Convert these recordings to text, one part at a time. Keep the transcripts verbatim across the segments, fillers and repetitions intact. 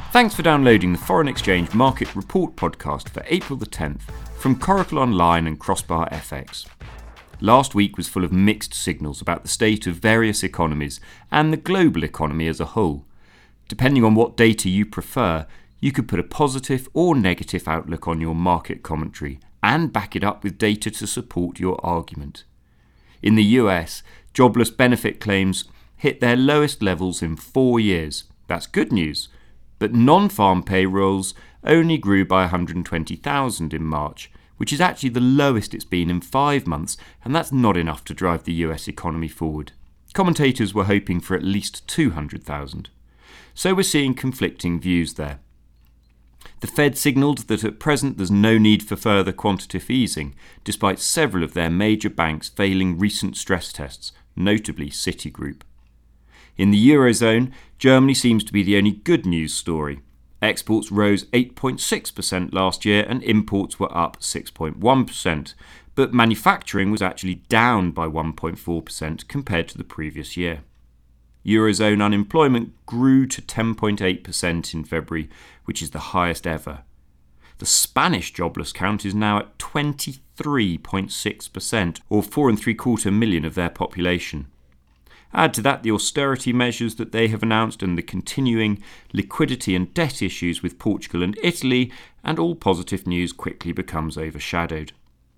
Thanks for downloading the Foreign Exchange Market Report podcast for April the tenth from Coracle Online and Crossbar F X. Last week was full of mixed signals about the state of various economies and the global economy as a whole. Depending on what data you prefer, you could put a positive or negative outlook on your market commentary and back it up with data to support your argument. In the U S, jobless benefit claims hit their lowest levels in four years. That's good news. But non-farm payrolls only grew by one hundred twenty thousand in March, which is actually the lowest it's been in five months, and that's not enough to drive the U S economy forward. Commentators were hoping for at least two hundred thousand. So we're seeing conflicting views there. The Fed signalled that at present there's no need for further quantitative easing, despite several of their major banks failing recent stress tests, notably Citigroup. In the Eurozone, Germany seems to be the only good news story. Exports rose eight point six percent last year and imports were up six point one percent, but manufacturing was actually down by one point four percent compared to the previous year. Eurozone unemployment grew to ten point eight percent in February, which is the highest ever. The Spanish jobless count is now at twenty-three point six percent, or four and three quarter million of their population. Add to that the austerity measures that they have announced and the continuing liquidity and debt issues with Portugal and Italy, and all positive news quickly becomes overshadowed.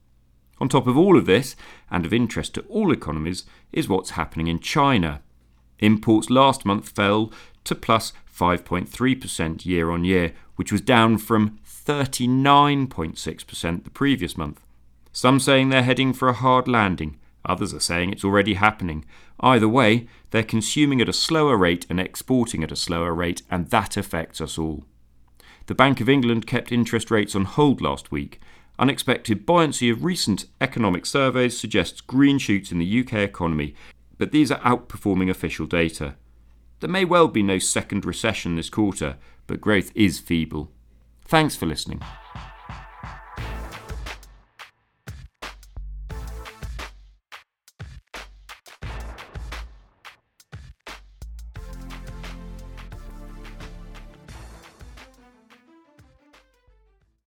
On top of all of this, and of interest to all economies, is what's happening in China. Imports last month fell to plus five point three percent year on year, which was down from thirty-nine point six percent the previous month. Some saying they're heading for a hard landing. Others are saying it's already happening. Either way, they're consuming at a slower rate and exporting at a slower rate, and that affects us all. The Bank of England kept interest rates on hold last week. Unexpected buoyancy of recent economic surveys suggests green shoots in the U K economy, but these are outperforming official data. There may well be no second recession this quarter, but growth is feeble. Thanks for listening.